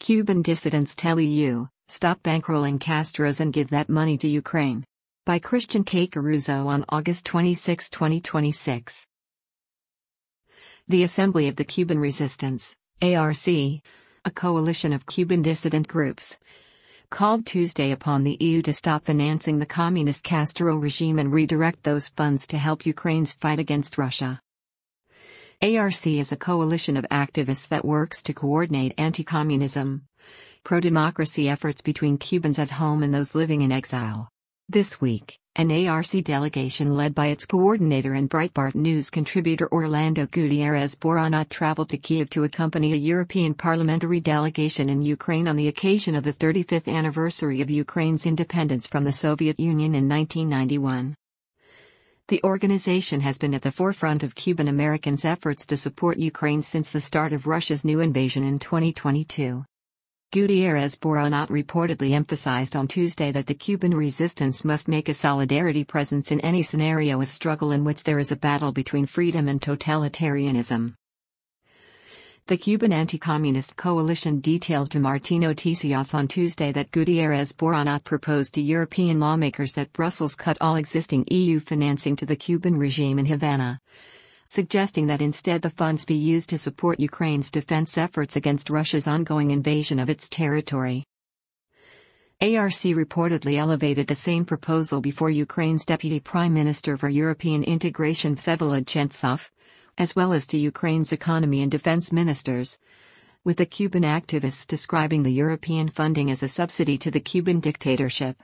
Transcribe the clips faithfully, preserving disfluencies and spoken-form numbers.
Cuban dissidents tell E U, stop bankrolling Castros and give that money to Ukraine. By Christian K. Caruso on August twenty-sixth, twenty twenty-six. The Assembly of the Cuban Resistance, A R C, a coalition of Cuban dissident groups, called Tuesday upon the E U to stop financing the communist Castro regime and redirect those funds to help Ukraine's fight against Russia. A R C is a coalition of activists that works to coordinate anti-communism, pro-democracy efforts between Cubans at home and those living in exile. This week, an A R C delegation led by its coordinator and Breitbart News contributor Orlando Gutierrez Boronat traveled to Kiev to accompany a European parliamentary delegation in Ukraine on the occasion of the thirty-fifth anniversary of Ukraine's independence from the Soviet Union in nineteen ninety-one. The organization has been at the forefront of Cuban Americans' efforts to support Ukraine since the start of Russia's new invasion in twenty twenty-two. Gutierrez Boronat reportedly emphasized on Tuesday that the Cuban resistance must make a solidarity presence in any scenario of struggle in which there is a battle between freedom and totalitarianism. The Cuban Anti-Communist Coalition detailed to Martín Noticias on Tuesday that Gutierrez Boronat proposed to European lawmakers that Brussels cut all existing E U financing to the Cuban regime in Havana, suggesting that instead the funds be used to support Ukraine's defense efforts against Russia's ongoing invasion of its territory. A R C reportedly elevated the same proposal before Ukraine's Deputy Prime Minister for European Integration Vsevolod Chentsov, as well as to Ukraine's economy and defense ministers, with the Cuban activists describing the European funding as a subsidy to the Cuban dictatorship.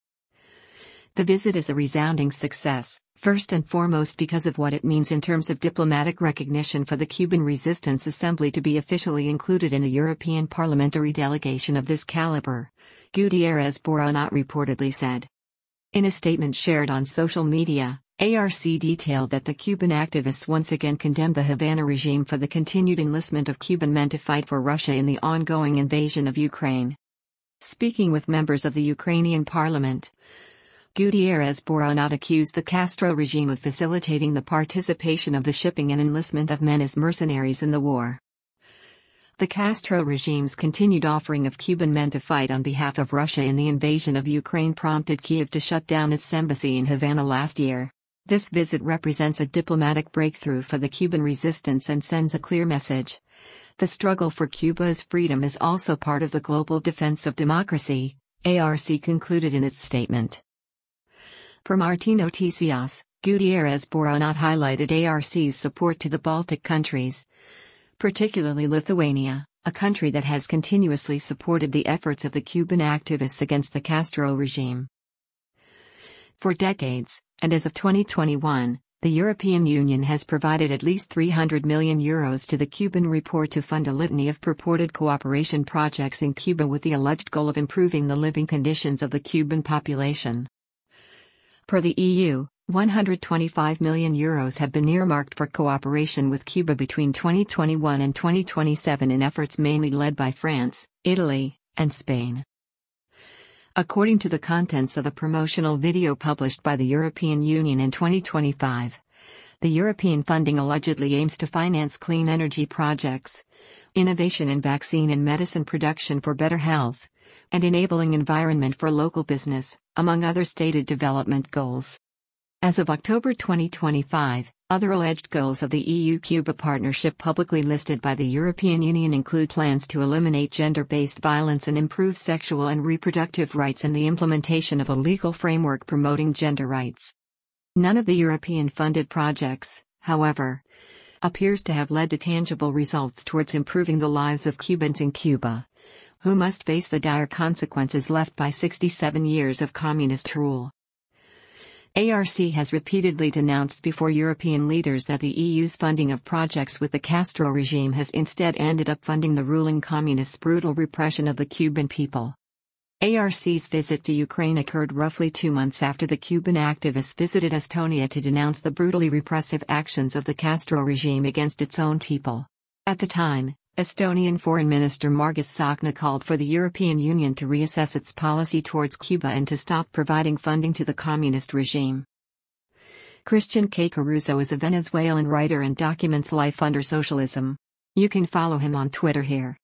The visit is a resounding success, first and foremost because of what it means in terms of diplomatic recognition for the Cuban Resistance Assembly to be officially included in a European parliamentary delegation of this caliber, Gutierrez Boronat reportedly said. In a statement shared on social media, A R C detailed that the Cuban activists once again condemned the Havana regime for the continued enlistment of Cuban men to fight for Russia in the ongoing invasion of Ukraine. Speaking with members of the Ukrainian parliament, Gutierrez Boronat accused the Castro regime of facilitating the participation of the shipping and enlistment of men as mercenaries in the war. The Castro regime's continued offering of Cuban men to fight on behalf of Russia in the invasion of Ukraine prompted Kiev to shut down its embassy in Havana last year. This visit represents a diplomatic breakthrough for the Cuban resistance and sends a clear message. The struggle for Cuba's freedom is also part of the global defense of democracy, A R C concluded in its statement. Per Martín Noticias, Gutierrez Boronat highlighted A R C's support to the Baltic countries, particularly Lithuania, a country that has continuously supported the efforts of the Cuban activists against the Castro regime. For decades, and as of twenty twenty-one, the European Union has provided at least three hundred million euros to the Cuban report to fund a litany of purported cooperation projects in Cuba with the alleged goal of improving the living conditions of the Cuban population. Per the E U, one hundred twenty-five million euros have been earmarked for cooperation with Cuba between twenty twenty-one and twenty twenty-seven in efforts mainly led by France, Italy, and Spain. According to the contents of a promotional video published by the European Union in twenty twenty-five, the European funding allegedly aims to finance clean energy projects, innovation in vaccine and medicine production for better health, and enabling environment for local business, among other stated development goals. As of October twenty twenty-five, other alleged goals of the E U-Cuba partnership publicly listed by the European Union include plans to eliminate gender-based violence and improve sexual and reproductive rights and the implementation of a legal framework promoting gender rights. None of the European-funded projects, however, appears to have led to tangible results towards improving the lives of Cubans in Cuba, who must face the dire consequences left by sixty-seven years of communist rule. A R C has repeatedly denounced before European leaders that the E U's funding of projects with the Castro regime has instead ended up funding the ruling communists' brutal repression of the Cuban people. A R C's visit to Ukraine occurred roughly two months after the Cuban activists visited Estonia to denounce the brutally repressive actions of the Castro regime against its own people. At the time, Estonian Foreign Minister Margus Tsahkna called for the European Union to reassess its policy towards Cuba and to stop providing funding to the communist regime. Christian K. Caruso is a Venezuelan writer and documents life under socialism. You can follow him on Twitter here.